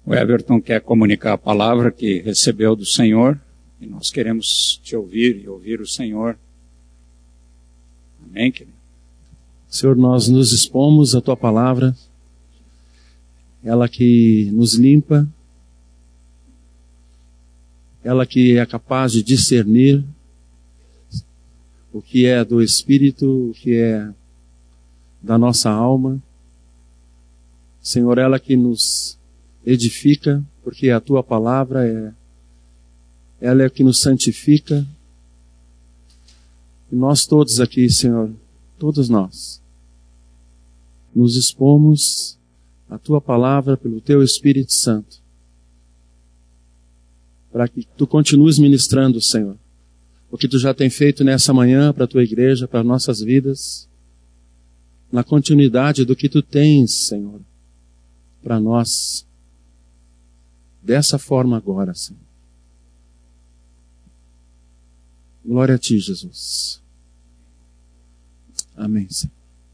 O Everton quer comunicar a palavra que recebeu do Senhor e nós queremos te ouvir e ouvir o Senhor. Amém, querido? Senhor, nós nos expomos à Tua palavra, ela que nos limpa, ela que é capaz de discernir o que é do Espírito, o que é da nossa alma. Senhor, ela que nos edifica, porque a Tua palavra ela é que nos santifica. E nós todos aqui, Senhor, todos nós, nos expomos à Tua palavra pelo Teu Espírito Santo, para que Tu continues ministrando, Senhor, o que Tu já tem feito nessa manhã para a Tua igreja, para nossas vidas, na continuidade do que Tu tens, Senhor, para nós, dessa forma agora, Senhor. Glória a Ti, Jesus. Amém, Senhor.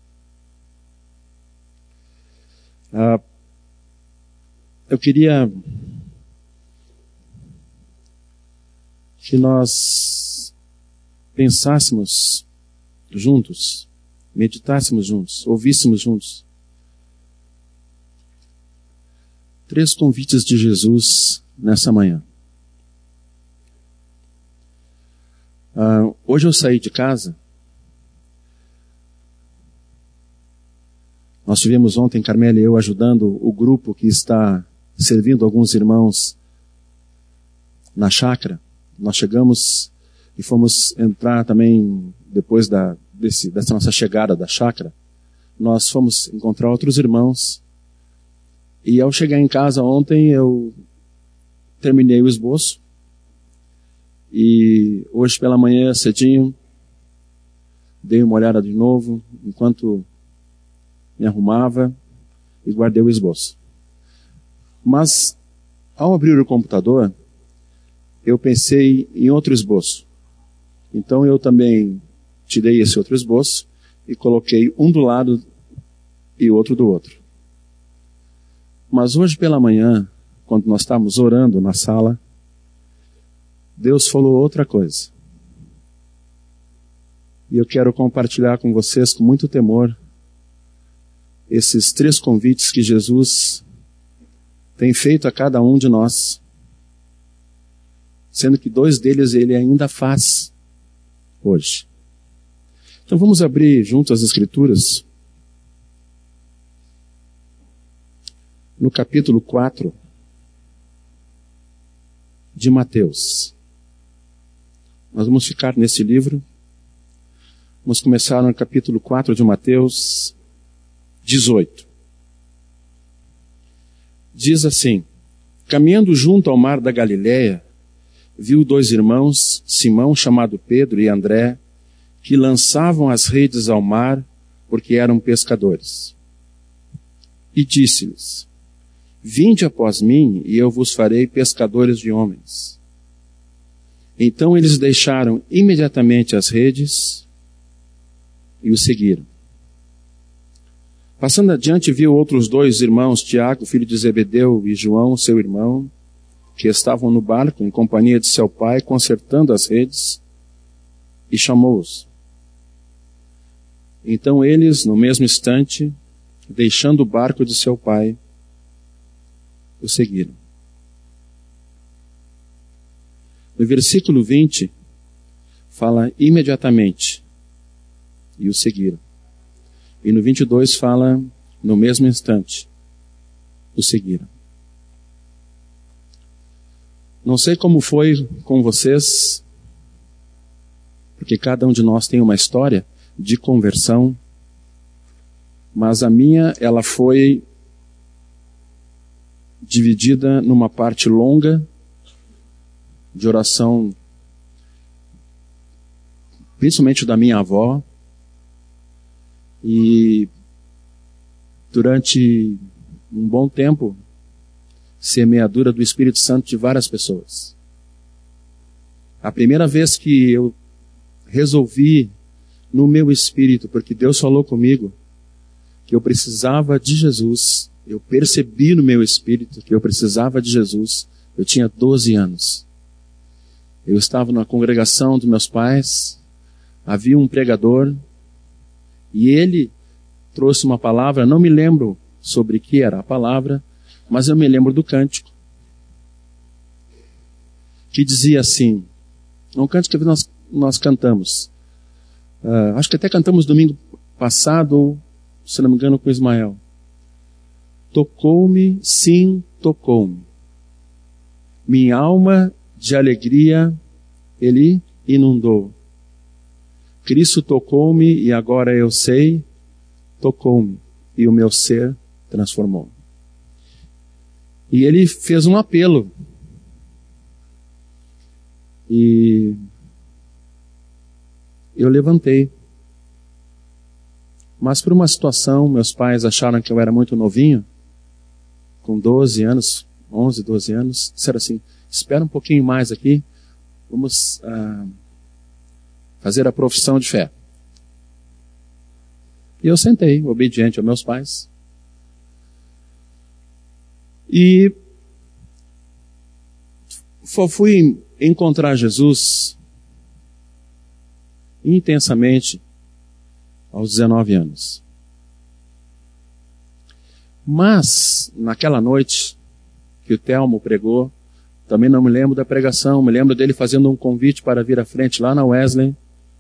Eu queria que nós pensássemos juntos, meditássemos juntos, ouvíssemos juntos 3 convites de Jesus nessa manhã. Hoje eu saí de casa. Nós tivemos ontem, Carmela e eu, ajudando o grupo que está servindo alguns irmãos na chácara. Nós chegamos e fomos entrar também, depois dessa nossa chegada da chácara, nós fomos encontrar outros irmãos. E ao chegar em casa ontem, eu terminei o esboço. E hoje pela manhã, cedinho, dei uma olhada de novo, enquanto me arrumava, e guardei o esboço. Mas, ao abrir o computador, eu pensei em outro esboço. Então eu também tirei esse outro esboço e coloquei um do lado e outro do outro. Mas hoje pela manhã, quando nós estávamos orando na sala, Deus falou outra coisa. E eu quero compartilhar com vocês com muito temor esses 3 convites que Jesus tem feito a cada um de nós, sendo que 2 deles Ele ainda faz hoje. Então vamos abrir juntos as Escrituras, no capítulo 4 de Mateus. Nós vamos ficar nesse livro. Vamos começar no capítulo 4 de Mateus 18. Diz assim: caminhando junto ao mar da Galileia, viu 2 irmãos, Simão, chamado Pedro, e André, que lançavam as redes ao mar, porque eram pescadores. E disse-lhes: vinde após mim, e eu vos farei pescadores de homens. Então eles deixaram imediatamente as redes e o seguiram. Passando adiante, viu outros 2 irmãos, Tiago, filho de Zebedeu, e João, seu irmão, que estavam no barco, em companhia de seu pai, consertando as redes, e chamou-os. Então eles, no mesmo instante, deixando o barco de seu pai, o seguiram. No versículo 20, fala imediatamente, e o seguiram. E no 22 fala, no mesmo instante, o seguiram. Não sei como foi com vocês, porque cada um de nós tem uma história de conversão, mas a minha, ela foi dividida numa parte longa de oração, principalmente da minha avó, e durante um bom tempo, semeadura do Espírito Santo de várias pessoas. A primeira vez que eu resolvi no meu espírito, porque Deus falou comigo, que eu precisava de Jesus, eu percebi no meu espírito que eu precisava de Jesus. Eu tinha 12 anos. Eu estava na congregação dos meus pais, havia um pregador, e ele trouxe uma palavra, não me lembro sobre o que era a palavra, mas eu me lembro do cântico, que dizia assim, um cântico que nós cantamos, acho que até cantamos domingo passado, ou se não me engano com Ismael. Tocou-me, sim, tocou-me. Minha alma de alegria ele inundou. Cristo tocou-me e agora eu sei, tocou-me e o meu ser transformou. E ele fez um apelo. E eu levantei. Mas por uma situação, meus pais acharam que eu era muito novinho, com 12 anos, 11, 12 anos, disseram assim, espera um pouquinho mais aqui, vamos fazer a profissão de fé. E eu sentei, obediente aos meus pais. E fui encontrar Jesus intensamente aos 19 anos. Mas, naquela noite que o Telmo pregou, também não me lembro da pregação, me lembro dele fazendo um convite para vir à frente lá na Wesley,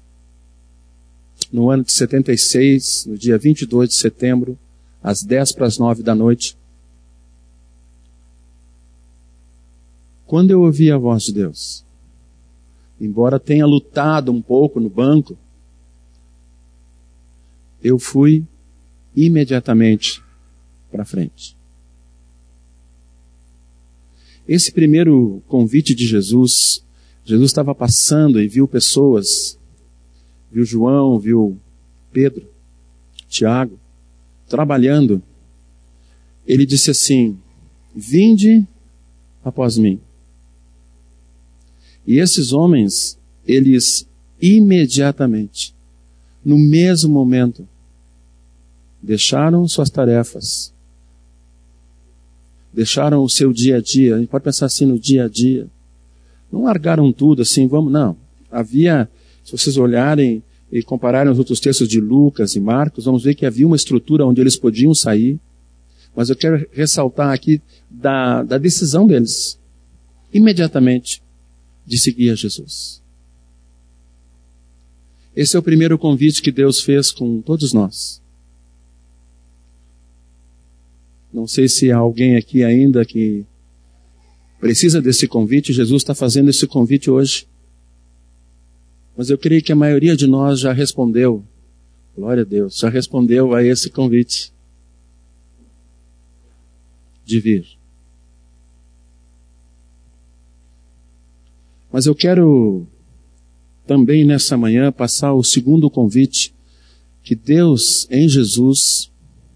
no ano de 76, no dia 22 de setembro, às 10:50 da noite. Quando eu ouvi a voz de Deus, embora tenha lutado um pouco no banco, eu fui imediatamente para frente. Esse primeiro convite de Jesus, Jesus estava passando e viu pessoas, viu João, viu Pedro, Tiago, trabalhando. Ele disse assim, vinde após mim. E esses homens, eles imediatamente, no mesmo momento, deixaram suas tarefas, deixaram o seu dia a dia. A gente pode pensar assim no dia a dia. Não largaram tudo assim, vamos, não. Havia, se vocês olharem e compararem os outros textos de Lucas e Marcos, vamos ver que havia uma estrutura onde eles podiam sair. Mas eu quero ressaltar aqui da decisão deles, imediatamente, de seguir a Jesus. Esse é o primeiro convite que Deus fez com todos nós. Não sei se há alguém aqui ainda que precisa desse convite. Jesus está fazendo esse convite hoje. Mas eu creio que a maioria de nós já respondeu. Glória a Deus, já respondeu a esse convite de vir. Mas eu quero também nessa manhã passar o segundo convite que Deus em Jesus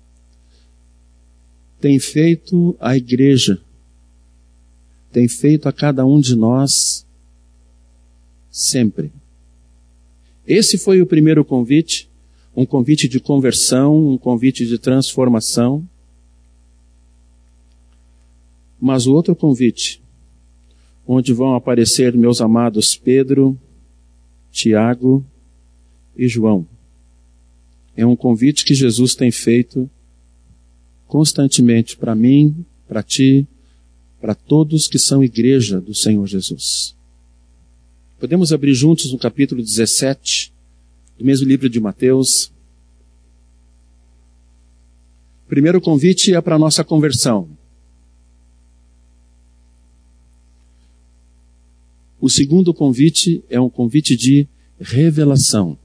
tem feito à igreja, tem feito a cada um de nós sempre. Esse foi o primeiro convite, um convite de conversão, um convite de transformação. Mas o outro convite, onde vão aparecer meus amados Pedro, Tiago e João, é um convite que Jesus tem feito constantemente para mim, para ti, para todos que são igreja do Senhor Jesus. Podemos abrir juntos no capítulo 17, do mesmo livro de Mateus. O primeiro convite é para a nossa conversão. O segundo convite é um convite de revelação.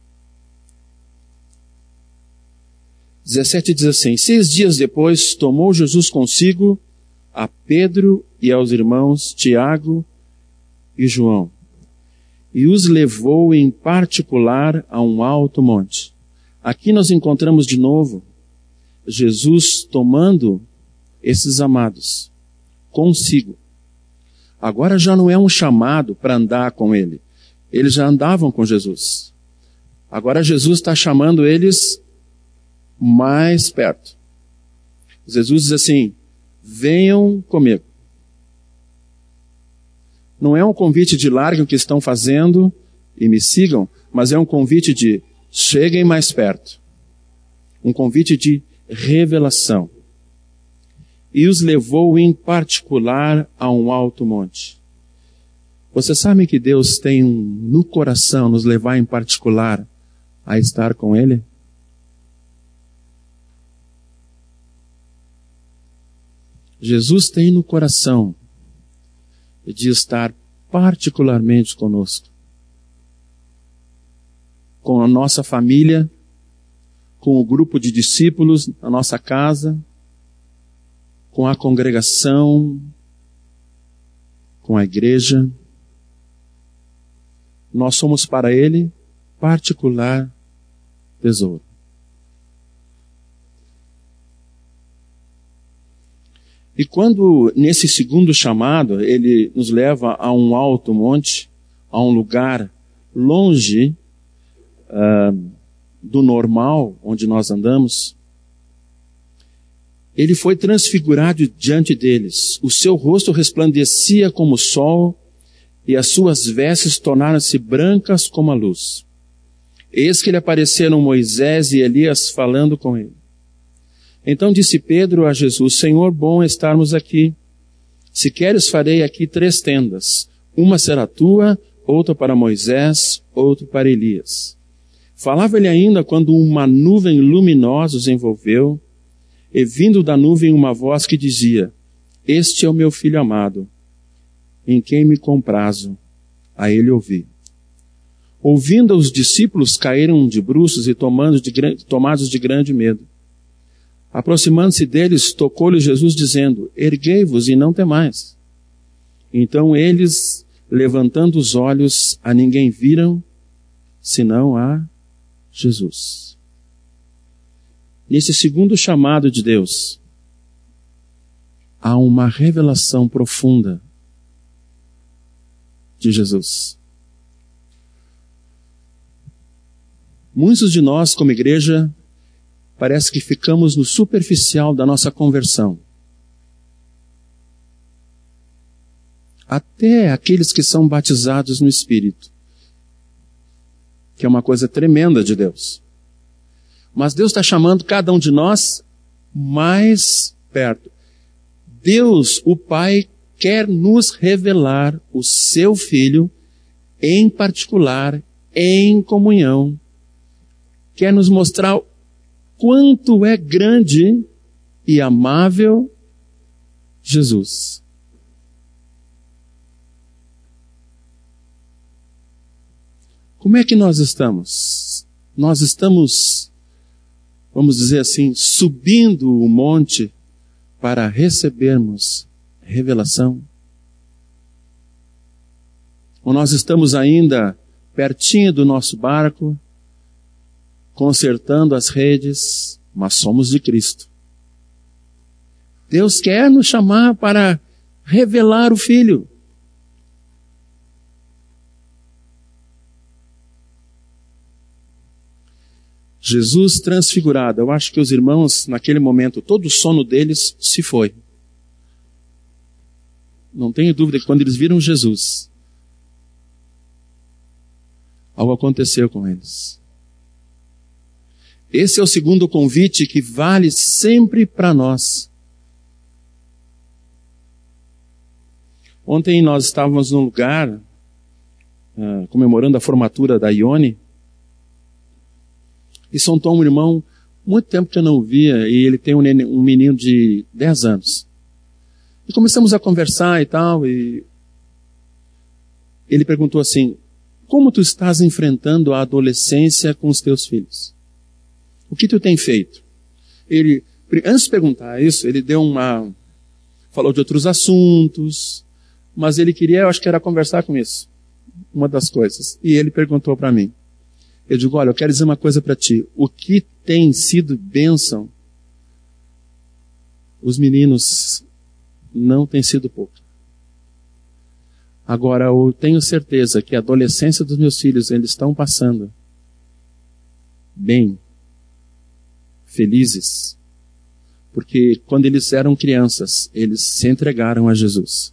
17 diz assim, 6 dias depois tomou Jesus consigo a Pedro e aos irmãos Tiago e João, e os levou em particular a um alto monte. Aqui nós encontramos de novo Jesus tomando esses amados consigo. Agora já não é um chamado para andar com ele. Eles já andavam com Jesus. Agora Jesus está chamando eles mais perto. Jesus diz assim: venham comigo. Não é um convite de larguem o que estão fazendo e me sigam, mas é um convite de cheguem mais perto. Um convite de revelação. E os levou em particular a um alto monte. Vocês sabem que Deus tem no coração nos levar em particular a estar com Ele? Jesus tem no coração de estar particularmente conosco. Com a nossa família, com o grupo de discípulos na nossa casa, com a congregação, com a igreja. Nós somos para Ele particular tesouro. E quando, nesse segundo chamado, Ele nos leva a um alto monte, a um lugar longe do normal onde nós andamos, Ele foi transfigurado diante deles. O seu rosto resplandecia como o sol e as suas vestes tornaram-se brancas como a luz. Eis que lhe apareceram Moisés e Elias falando com ele. Então disse Pedro a Jesus: Senhor, bom estarmos aqui. Se queres, farei aqui 3 tendas. Uma será tua, outra para Moisés, outra para Elias. Falava ele ainda quando uma nuvem luminosa os envolveu, e vindo da nuvem uma voz que dizia: Este é o meu filho amado, em quem me comprazo. A ele ouvi. Ouvindo os discípulos, caíram de bruços e tomados de grande medo. Aproximando-se deles, tocou-lhe Jesus, dizendo: Erguei-vos e não temais. Então eles, levantando os olhos, a ninguém viram, senão a Jesus. Nesse segundo chamado de Deus, há uma revelação profunda de Jesus. Muitos de nós, como igreja, parece que ficamos no superficial da nossa conversão. Até aqueles que são batizados no Espírito, que é uma coisa tremenda de Deus. Mas Deus está chamando cada um de nós mais perto. Deus, o Pai, quer nos revelar o seu Filho, em particular, em comunhão. Quer nos mostrar quanto é grande e amável Jesus. Como é que nós estamos? Nós estamos, vamos dizer assim, subindo o monte para recebermos revelação? Ou nós estamos ainda pertinho do nosso barco, consertando as redes, mas somos de Cristo. Deus quer nos chamar para revelar o Filho. Jesus transfigurado. Eu acho que os irmãos, naquele momento, todo o sono deles se foi. Não tenho dúvida que quando eles viram Jesus, algo aconteceu com eles. Esse é o segundo convite que vale sempre para nós. Ontem nós estávamos num lugar, comemorando a formatura da Ione, e São Tom, um irmão, muito tempo que eu não via, e ele tem um menino de 10 anos. E começamos a conversar e tal, e ele perguntou assim: como tu estás enfrentando a adolescência com os teus filhos? O que tu tem feito? Ele, antes de perguntar isso, ele falou de outros assuntos, mas ele queria, eu acho que era conversar com isso, uma das coisas. E ele perguntou para mim. Eu digo: olha, eu quero dizer uma coisa para ti. O que tem sido bênção, os meninos não tem sido pouco. Agora, eu tenho certeza que a adolescência dos meus filhos, eles estão passando bem, felizes, Porque quando eles eram crianças, eles se entregaram a Jesus.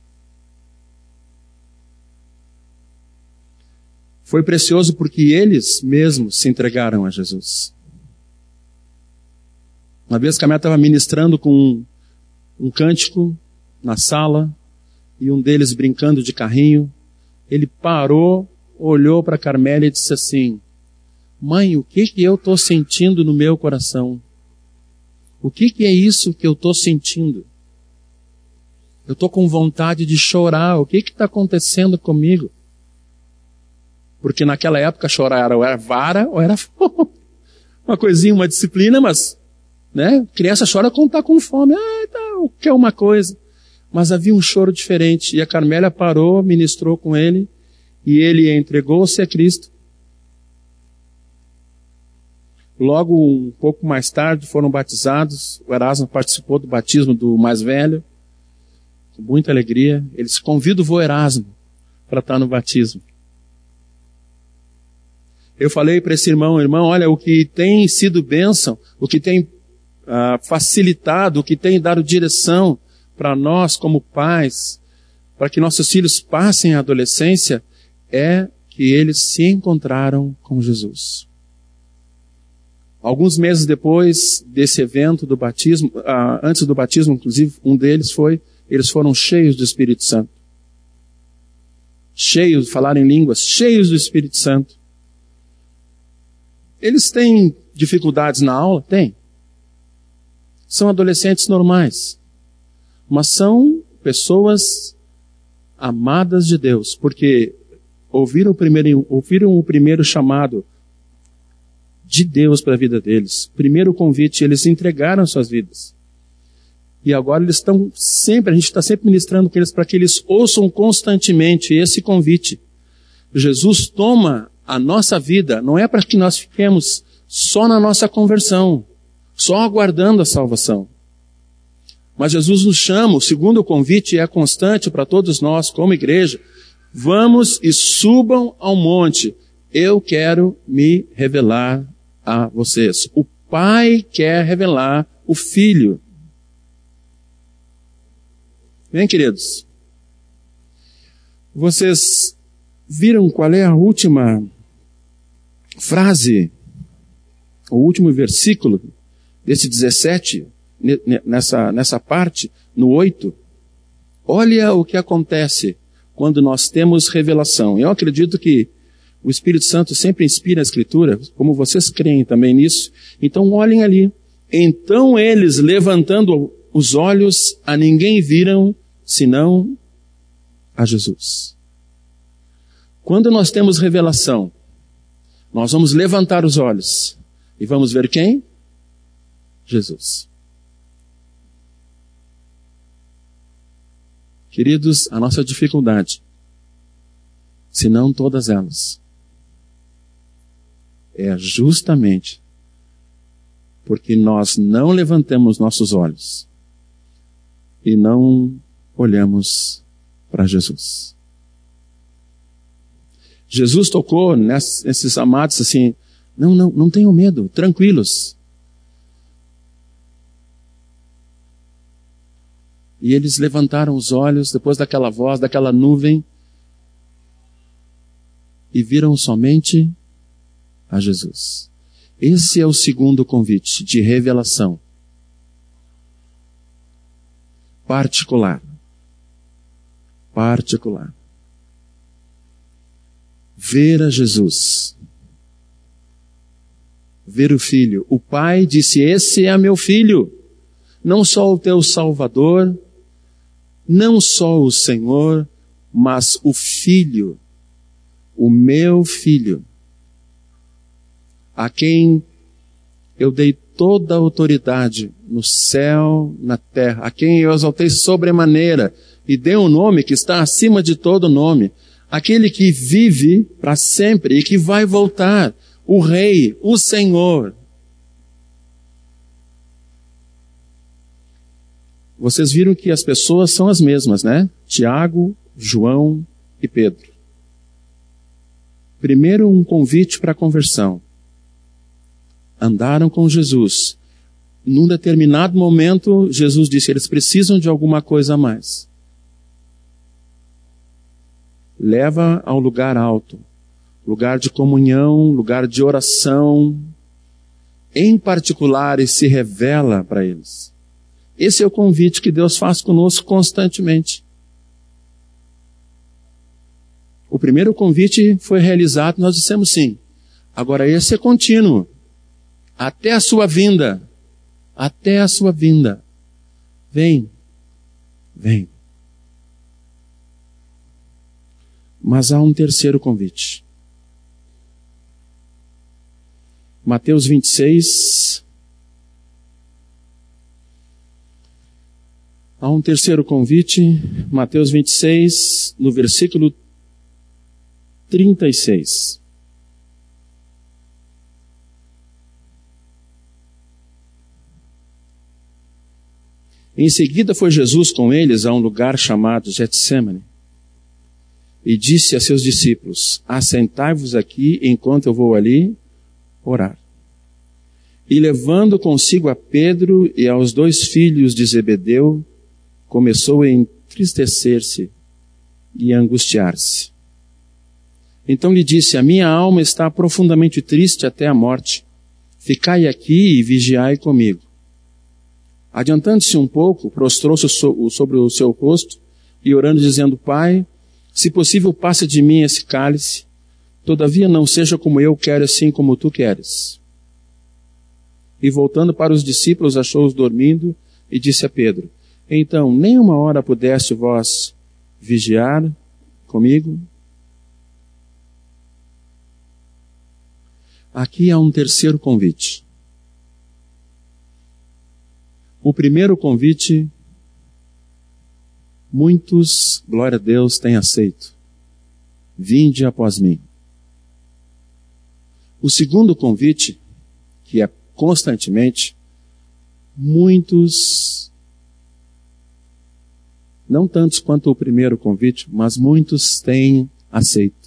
Foi precioso porque eles mesmos se entregaram a Jesus. Uma vez Carmela estava ministrando com um cântico na sala, e um deles brincando de carrinho. Ele parou, olhou para Carmela e disse assim: mãe, o que eu estou sentindo no meu coração? O que é isso que eu estou sentindo? Eu estou com vontade de chorar. O que está acontecendo comigo? Porque naquela época chorar ou era vara ou era fome. Uma coisinha, uma disciplina, mas, né? Criança chora quando está com fome. Quer uma coisa. Mas havia um choro diferente. E a Carmélia parou, ministrou com ele, e ele entregou-se a Cristo. Logo, um pouco mais tarde, foram batizados. O Erasmo participou do batismo do mais velho, com muita alegria. Eles convidam o vô Erasmo para estar no batismo. Eu falei para esse irmão, olha, o que tem sido bênção, o que tem facilitado, o que tem dado direção para nós como pais, para que nossos filhos passem a adolescência, é que eles se encontraram com Jesus. Alguns meses depois desse evento do batismo, antes do batismo, inclusive, um deles eles foram cheios do Espírito Santo. Cheios, falaram em línguas, cheios do Espírito Santo. Eles têm dificuldades na aula? Tem. São adolescentes normais. Mas são pessoas amadas de Deus, porque ouviram o primeiro chamado de Deus para a vida deles. Primeiro convite, eles entregaram suas vidas. E agora eles estão sempre, a gente está sempre ministrando com eles para que eles ouçam constantemente esse convite. Jesus toma a nossa vida, não é para que nós fiquemos só na nossa conversão, só aguardando a salvação. Mas Jesus nos chama, o segundo convite é constante para todos nós, como igreja. Vamos e subam ao monte. Eu quero me revelar a vocês. O Pai quer revelar o Filho. Bem, queridos, vocês viram qual é a última frase, o último versículo desse 17, nessa parte, no 8? Olha o que acontece quando nós temos revelação. Eu acredito que o Espírito Santo sempre inspira a Escritura, como vocês creem também nisso. Então olhem ali. Então eles, levantando os olhos, a ninguém viram, senão a Jesus. Quando nós temos revelação, nós vamos levantar os olhos e vamos ver quem? Jesus. Queridos, a nossa dificuldade, se não todas elas, é justamente porque nós não levantamos nossos olhos e não olhamos para Jesus. Jesus tocou nesses amados assim, não tenham medo, tranquilos. E eles levantaram os olhos depois daquela voz, daquela nuvem, e viram somente a Jesus. Esse é o segundo convite de revelação particular. Ver a Jesus. Ver o Filho. O Pai disse, esse é meu Filho. Não só o teu Salvador, não só o Senhor, mas o Filho, o meu Filho, a quem eu dei toda a autoridade no céu, na terra, a quem eu exaltei sobremaneira e dei um nome que está acima de todo nome, aquele que vive para sempre e que vai voltar, o Rei, o Senhor. Vocês viram que as pessoas são as mesmas, né? Tiago, João e Pedro. Primeiro, um convite para a conversão. Andaram com Jesus. num determinado momento, Jesus disse, eles precisam de alguma coisa a mais. Leva ao lugar alto, lugar de comunhão, lugar de oração. Em particular, e se revela para eles. Esse é o convite que Deus faz conosco constantemente. O primeiro convite foi realizado, nós dissemos sim. Agora esse é contínuo. Até a sua vinda. Até a sua vinda. Vem. Vem. Mas há um terceiro convite. Mateus 26. Há um terceiro convite. Mateus 26, no versículo 36. Em seguida foi Jesus com eles a um lugar chamado Getsêmani e disse a seus discípulos, assentai-vos aqui enquanto eu vou ali orar. E levando consigo a Pedro e aos 2 filhos de Zebedeu, começou a entristecer-se e a angustiar-se. Então lhe disse, a minha alma está profundamente triste até a morte. Ficai aqui e vigiai comigo. Adiantando-se um pouco, prostrou-se sobre o seu rosto e orando, dizendo, Pai, se possível, passa de mim esse cálice, todavia não seja como eu quero, assim como tu queres. E voltando para os discípulos, achou-os dormindo e disse a Pedro, então, nem uma hora pudeste vós vigiar comigo? Aqui há um terceiro convite. O primeiro convite, muitos, glória a Deus, têm aceito. Vinde após mim. O segundo convite, que é constantemente, muitos, não tantos quanto o primeiro convite, mas muitos têm aceito.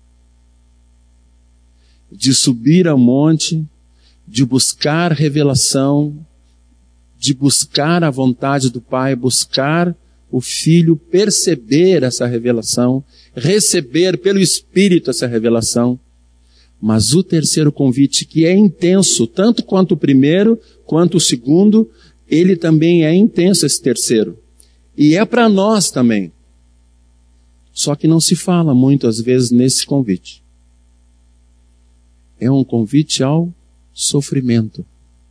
De subir ao monte, de buscar revelação, de buscar a vontade do Pai, buscar o Filho, perceber essa revelação, receber pelo Espírito essa revelação. Mas o terceiro convite, que é intenso, tanto quanto o primeiro, quanto o segundo, ele também é intenso, esse terceiro. E é para nós também. Só que não se fala muito, às vezes, nesse convite. É um convite ao sofrimento.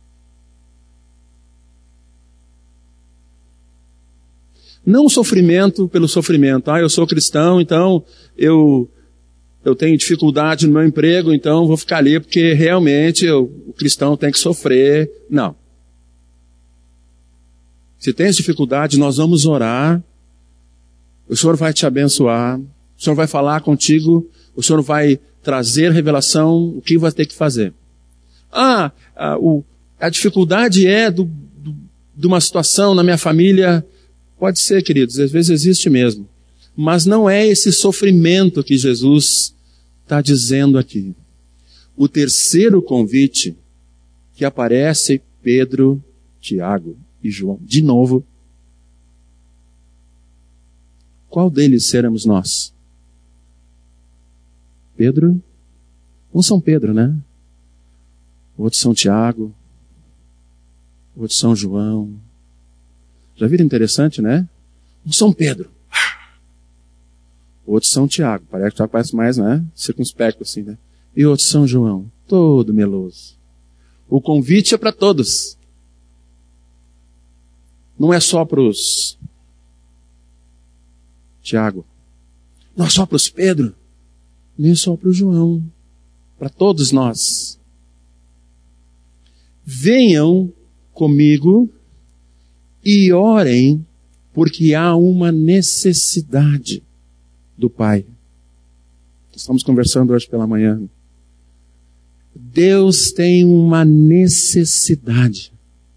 Não sofrimento pelo sofrimento. Eu sou cristão, então eu tenho dificuldade no meu emprego, então vou ficar ali porque realmente o cristão tem que sofrer. Não. Se tens dificuldade, nós vamos orar. O Senhor vai te abençoar. O Senhor vai falar contigo. O Senhor vai trazer revelação, o que vai ter que fazer. A dificuldade é de uma situação na minha família. Pode ser, queridos, às vezes existe mesmo. Mas não é esse sofrimento que Jesus está dizendo aqui. O terceiro convite que aparece Pedro, Tiago e João. De novo. Qual deles seremos nós? Pedro? Uns são Pedro, né? Outros são Tiago. Outros são João. Já viram interessante, né? Uns são Pedro. Outros são Tiago. Parece que Tiago parece mais, né? Circunspecto assim, né? E outros são João. Todo meloso. O convite é para todos. Não é só para os Tiago. Não é só para os Pedro. Nem só para o João. Para todos nós. Venham comigo e orem, porque há uma necessidade do Pai. Estamos conversando hoje pela manhã. Deus tem uma necessidade.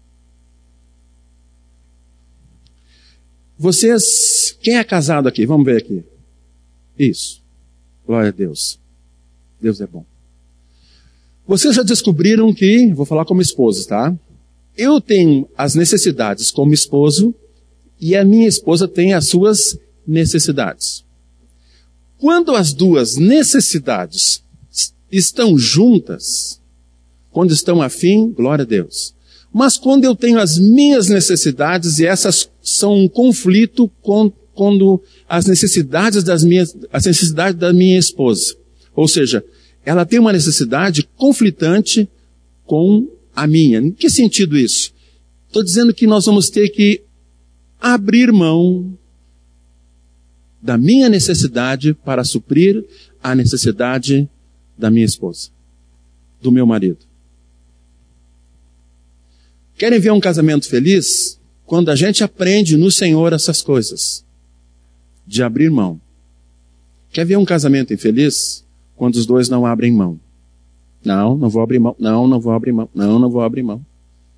Vocês, quem é casado aqui? Vamos ver aqui. Isso. Glória a Deus. Deus é bom. Vocês já descobriram que, vou falar como esposas, tá? eu tenho as necessidades como esposo e a minha esposa tem as suas necessidades. Quando as duas necessidades estão juntas, quando estão afim, glória a Deus. Mas quando eu tenho as minhas necessidades e essas são um conflito quando as necessidades da minha esposa, ou seja, ela tem uma necessidade conflitante com a minha. Em que sentido isso? Estou dizendo que nós vamos ter que abrir mão da minha necessidade para suprir a necessidade da minha esposa, do meu marido. Querem ver um casamento feliz? Quando a gente aprende no Senhor essas coisas, de abrir mão. Quer ver um casamento infeliz? Quando os dois não abrem mão. Não vou abrir mão. Não vou abrir mão. Não vou abrir mão.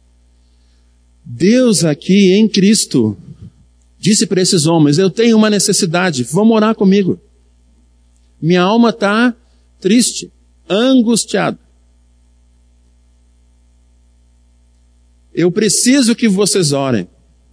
Deus aqui em Cristo disse para esses homens, eu tenho uma necessidade, vão orar comigo. Minha alma está triste, angustiada. Eu preciso que vocês orem.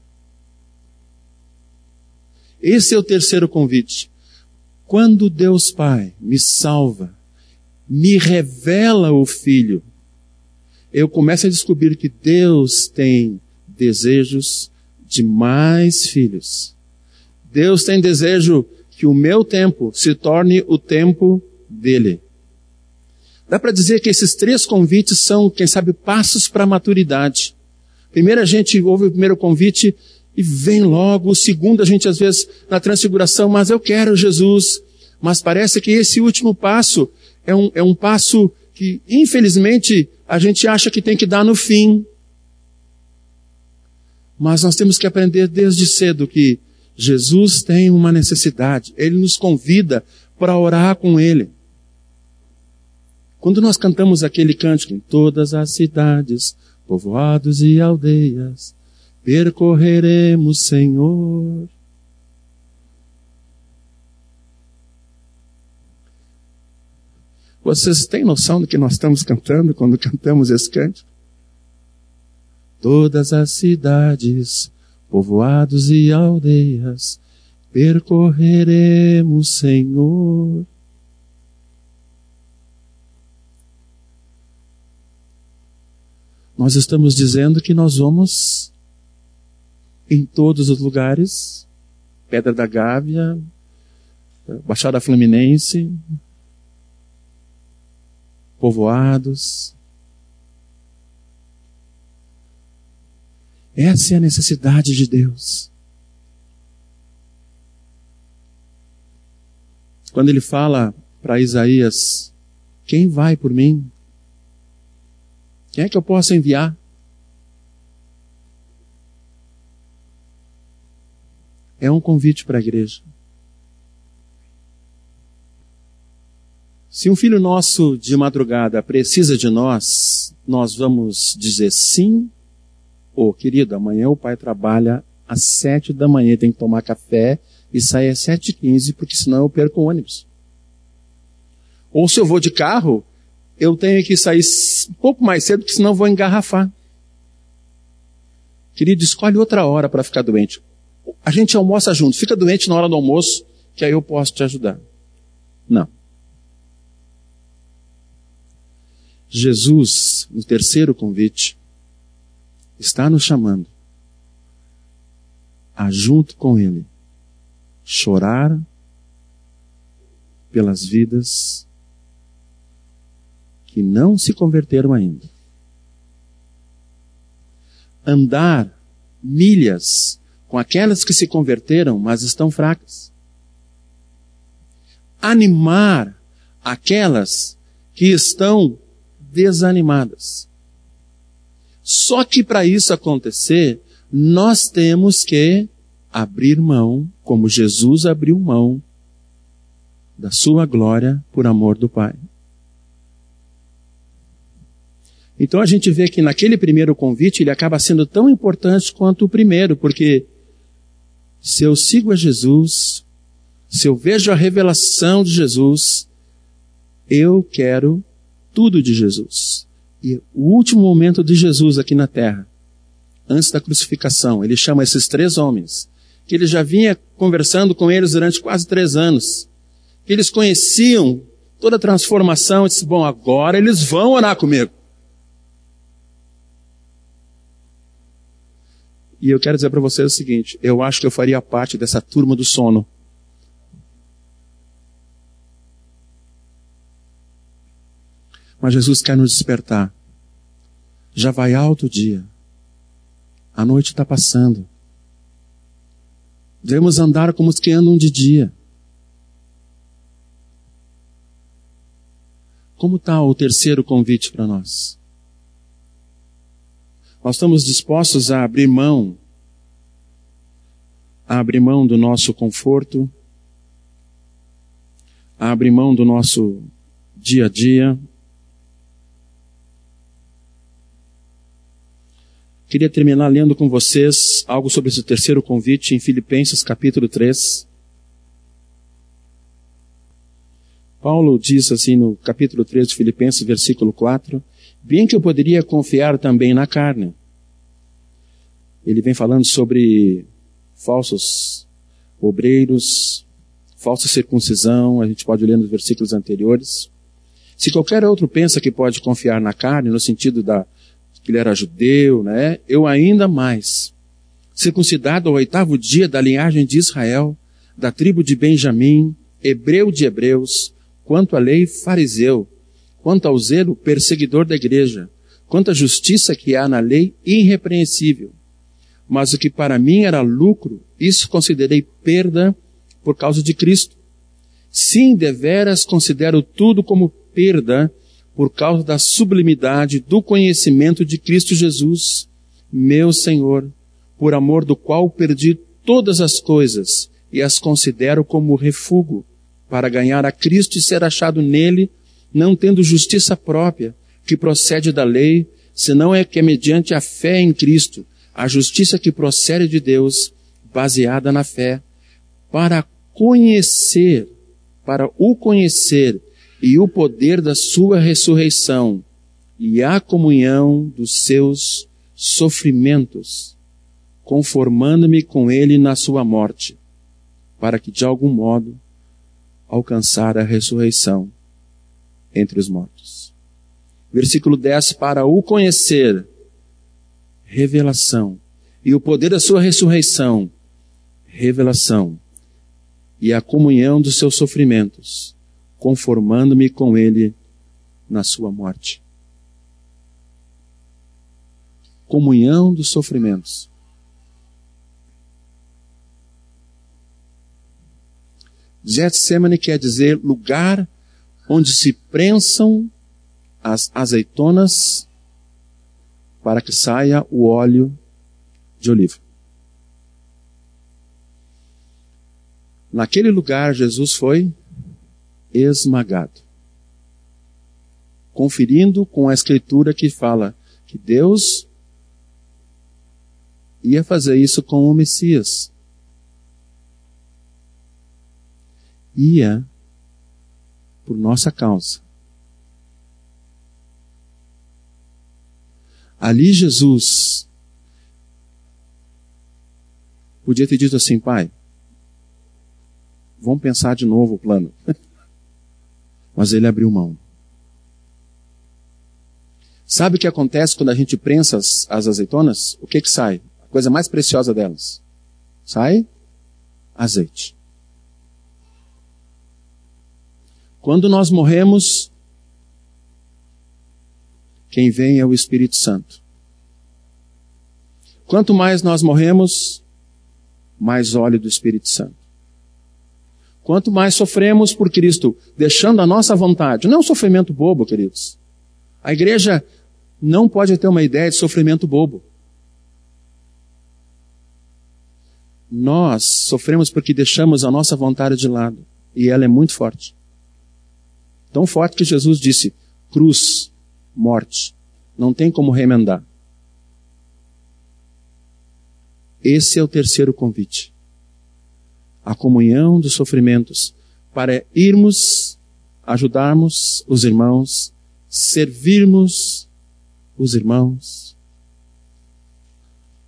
Esse é o terceiro convite. Quando Deus Pai me salva, me revela o Filho, eu começo a descobrir que Deus tem desejos de mais filhos. Deus tem desejo que o meu tempo se torne o tempo dele. Dá para dizer que esses três convites são, quem sabe, passos para a maturidade. Primeiro a gente ouve o primeiro convite e vem logo. O segundo a gente às vezes na transfiguração, mas eu quero Jesus. Mas parece que esse último passo é um passo que infelizmente a gente acha que tem que dar no fim. Mas nós temos que aprender desde cedo que Jesus tem uma necessidade. Ele nos convida para orar com Ele. Quando nós cantamos aquele cântico, em todas as cidades, povoados e aldeias, percorreremos, Senhor. Vocês têm noção do que nós estamos cantando quando cantamos esse cântico? Todas as cidades, povoados e aldeias, percorreremos, Senhor. Nós estamos dizendo que nós vamos em todos os lugares, Pedra da Gávea, Baixada Fluminense, povoados. Essa é a necessidade de Deus. Quando ele fala para Isaías, quem vai por mim? Quem é que eu posso enviar? É um convite para a igreja. Se um filho nosso de madrugada precisa de nós, nós vamos dizer sim. Querido, amanhã o pai trabalha às 7 da manhã, tem que tomar café e sair às 7h15, porque senão eu perco o ônibus. Ou se eu vou de carro, eu tenho que sair um pouco mais cedo, porque senão eu vou engarrafar. Querido, escolhe outra hora para ficar doente. A gente almoça junto, fica doente na hora do almoço, que aí eu posso te ajudar. Não. Jesus, no terceiro convite, está nos chamando a, junto com Ele, chorar pelas vidas que não se converteram ainda. Andar milhas com aquelas que se converteram, mas estão fracas. Animar aquelas que estão desanimadas. Só que para isso acontecer, nós temos que abrir mão, como Jesus abriu mão da sua glória por amor do Pai. Então a gente vê que naquele primeiro convite ele acaba sendo tão importante quanto o primeiro, porque se eu sigo a Jesus, se eu vejo a revelação de Jesus, eu quero tudo de Jesus. E o último momento de Jesus aqui na terra antes da crucificação. Ele chama esses 3 homens, que ele já vinha conversando com eles durante quase 3 anos, que eles conheciam toda a transformação, e disse, bom, agora eles vão orar comigo. E eu quero dizer para vocês o seguinte, eu acho que eu faria parte dessa turma do sono. Mas Jesus quer nos despertar. Já vai alto o dia. A noite está passando. Devemos andar como os que andam de dia. Como está o terceiro convite para nós? Nós estamos dispostos a abrir mão do nosso conforto, a abrir mão do nosso dia a dia. Queria terminar lendo com vocês algo sobre esse terceiro convite em Filipenses capítulo 3. Paulo diz assim no capítulo 3 de Filipenses, versículo 4, bem que eu poderia confiar também na carne. Ele vem falando sobre falsos obreiros, falsa circuncisão, a gente pode ler nos versículos anteriores. Se qualquer outro pensa que pode confiar na carne, no sentido que ele era judeu, né? Eu ainda mais, circuncidado ao 8º dia da linhagem de Israel, da tribo de Benjamim, hebreu de hebreus, quanto à lei, fariseu, quanto ao zelo, perseguidor da igreja, quanto à justiça que há na lei, irrepreensível. Mas o que para mim era lucro, isso considerei perda por causa de Cristo. Sim, deveras considero tudo como perda por causa da sublimidade do conhecimento de Cristo Jesus, meu Senhor, por amor do qual perdi todas as coisas e as considero como refúgio, para ganhar a Cristo e ser achado nele, não tendo justiça própria, que procede da lei, senão é que é mediante a fé em Cristo, a justiça que procede de Deus, baseada na fé, para o conhecer e o poder da sua ressurreição e a comunhão dos seus sofrimentos, conformando-me com ele na sua morte, para que de algum modo alcançar a ressurreição entre os mortos. Versículo 10, para o conhecer, revelação, e o poder da sua ressurreição, revelação, e a comunhão dos seus sofrimentos, conformando-me com ele na sua morte. Comunhão dos sofrimentos. Getsemane quer dizer lugar onde se prensam as azeitonas para que saia o óleo de oliva. Naquele lugar, Jesus foi esmagado. Conferindo com a Escritura que fala que Deus ia fazer isso com o Messias. Ia por nossa causa. Ali Jesus podia ter dito assim, Pai, vamos pensar de novo o plano. Mas ele abriu mão. Sabe o que acontece quando a gente prensa as azeitonas? O que sai? A coisa mais preciosa delas. Sai azeite. Quando nós morremos, quem vem é o Espírito Santo. Quanto mais nós morremos, mais óleo do Espírito Santo. Quanto mais sofremos por Cristo, deixando a nossa vontade, não é um sofrimento bobo, queridos. A igreja não pode ter uma ideia de sofrimento bobo. Nós sofremos porque deixamos a nossa vontade de lado, e ela é muito forte. Tão forte que Jesus disse, cruz, morte, não tem como remendar. Esse é o terceiro convite. A comunhão dos sofrimentos, para irmos, ajudarmos os irmãos, servirmos os irmãos.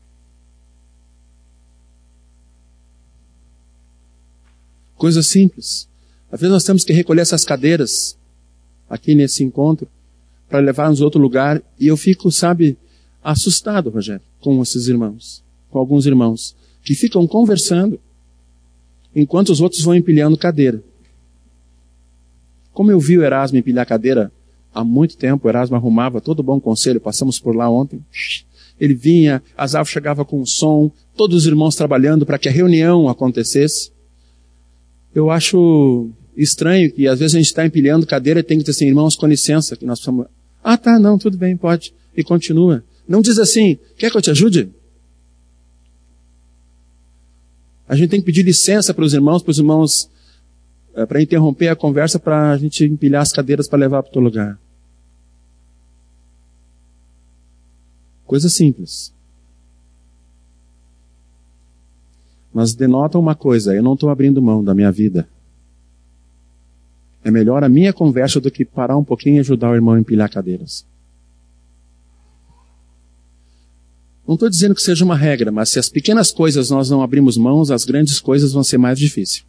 Coisa simples. Às vezes nós temos que recolher essas cadeiras aqui nesse encontro para levar nos outro lugar. E eu fico, assustado, Rogério, com esses irmãos, com alguns irmãos, que ficam conversando enquanto os outros vão empilhando cadeira. Como eu vi o Erasmo empilhar cadeira há muito tempo, o Erasmo arrumava todo bom conselho, passamos por lá ontem. Ele vinha, as árvores chegavam com som, todos os irmãos trabalhando para que a reunião acontecesse. Eu acho estranho que às vezes a gente está empilhando cadeira e tem que dizer assim, irmãos, com licença, que nós precisamos... Ah, tá, não, tudo bem, pode. E continua. Não diz assim, quer que eu te ajude? A gente tem que pedir licença para os irmãos, para interromper a conversa, para a gente empilhar as cadeiras para levar para o teu lugar. Coisa simples. Mas denota uma coisa, eu não estou abrindo mão da minha vida. É melhor a minha conversa do que parar um pouquinho e ajudar o irmão a empilhar cadeiras. Não estou dizendo que seja uma regra, mas se as pequenas coisas nós não abrimos mãos, as grandes coisas vão ser mais difíceis.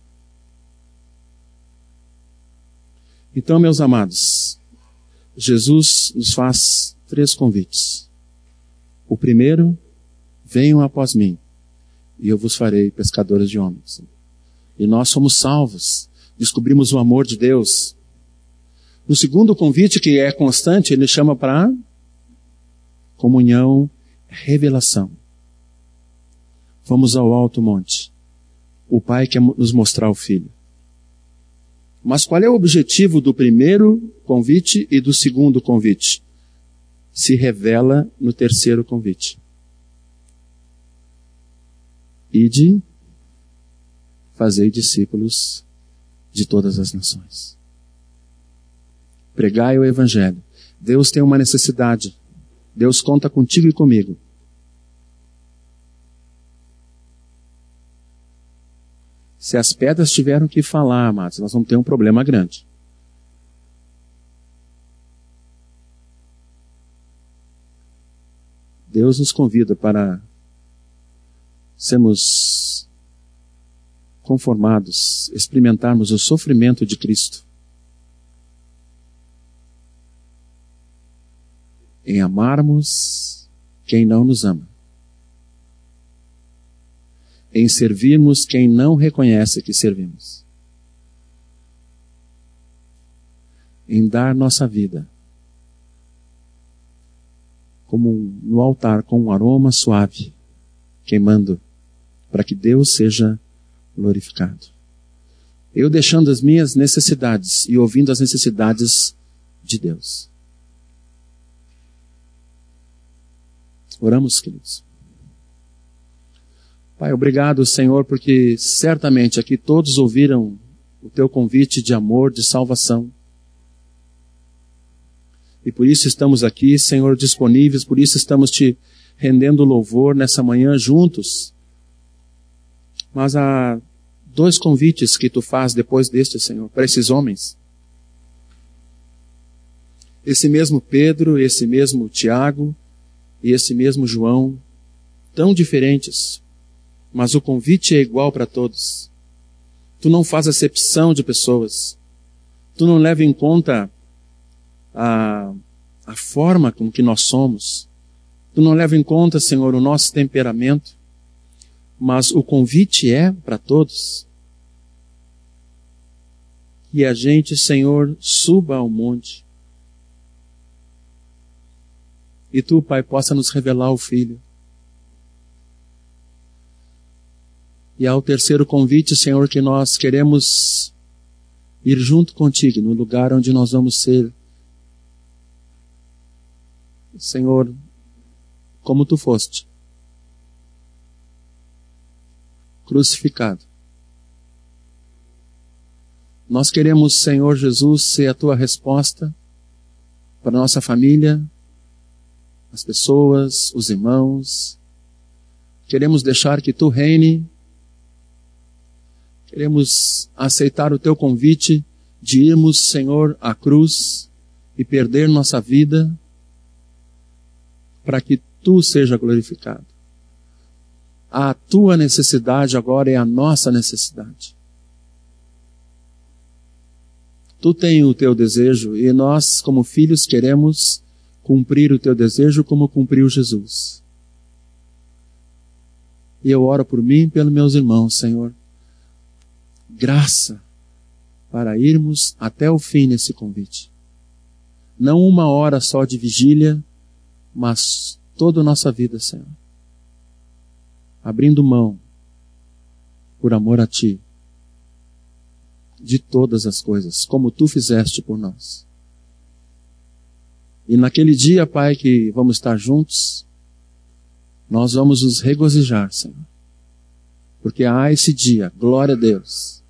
Então, meus amados, Jesus nos faz 3 convites. O primeiro, venham após mim, e eu vos farei pescadores de homens. E nós somos salvos, descobrimos o amor de Deus. No segundo convite, que é constante, ele chama para comunhão, revelação. Vamos ao alto monte. O Pai quer nos mostrar o Filho. Mas qual é o objetivo do primeiro convite e do segundo convite? Se revela no terceiro convite. Ide, fazei discípulos de todas as nações. Pregai o Evangelho. Deus tem uma necessidade. Deus conta contigo e comigo. Se as pedras tiveram que falar, amados, nós vamos ter um problema grande. Deus nos convida para sermos conformados, experimentarmos o sofrimento de Cristo. Em amarmos quem não nos ama. Em servirmos quem não reconhece que servimos. Em dar nossa vida como no altar com um aroma suave, queimando, para que Deus seja glorificado. Eu deixando as minhas necessidades e ouvindo as necessidades de Deus. Oramos, queridos. Pai, obrigado, Senhor, porque certamente aqui todos ouviram o teu convite de amor, de salvação. E por isso estamos aqui, Senhor, disponíveis, por isso estamos te rendendo louvor nessa manhã juntos. Mas há 2 convites que tu faz depois deste, Senhor, para esses homens. Esse mesmo Pedro, esse mesmo Tiago e esse mesmo João, tão diferentes, mas o convite é igual para todos. Tu não faz acepção de pessoas. Tu não leva em conta a forma como que nós somos. Tu não leva em conta, Senhor, o nosso temperamento. Mas o convite é para todos. Que a gente, Senhor, suba ao monte. E tu, Pai, possa nos revelar o Filho. E ao terceiro convite, Senhor, que nós queremos ir junto contigo, no lugar onde nós vamos ser, Senhor, como tu foste, crucificado. Nós queremos, Senhor Jesus, ser a tua resposta para a nossa família, as pessoas, os irmãos. Queremos deixar que tu reine. Queremos aceitar o teu convite de irmos, Senhor, à cruz e perder nossa vida para que tu seja glorificado. A tua necessidade agora é a nossa necessidade. Tu tens o teu desejo e nós, como filhos, queremos cumprir o teu desejo como cumpriu Jesus. E eu oro por mim e pelos meus irmãos, Senhor. Graça para irmos até o fim nesse convite. Não 1 hora só de vigília, mas toda a nossa vida, Senhor. Abrindo mão, por amor a Ti, de todas as coisas, como Tu fizeste por nós. E naquele dia, Pai, que vamos estar juntos, nós vamos nos regozijar, Senhor. Porque há esse dia, glória a Deus.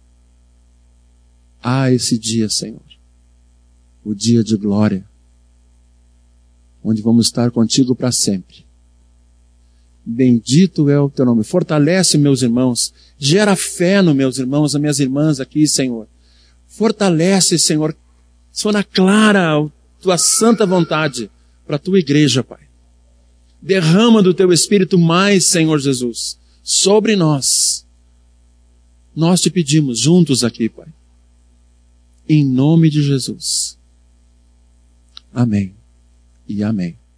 Há esse dia, Senhor. O dia de glória. Onde vamos estar contigo para sempre. Bendito é o teu nome. Fortalece meus irmãos. Gera fé nos meus irmãos, nas minhas irmãs aqui, Senhor. Fortalece, Senhor. Sona clara a tua santa vontade para a tua igreja, Pai. Derrama do teu Espírito mais, Senhor Jesus, sobre nós. Nós te pedimos juntos aqui, Pai. Em nome de Jesus. Amém e amém.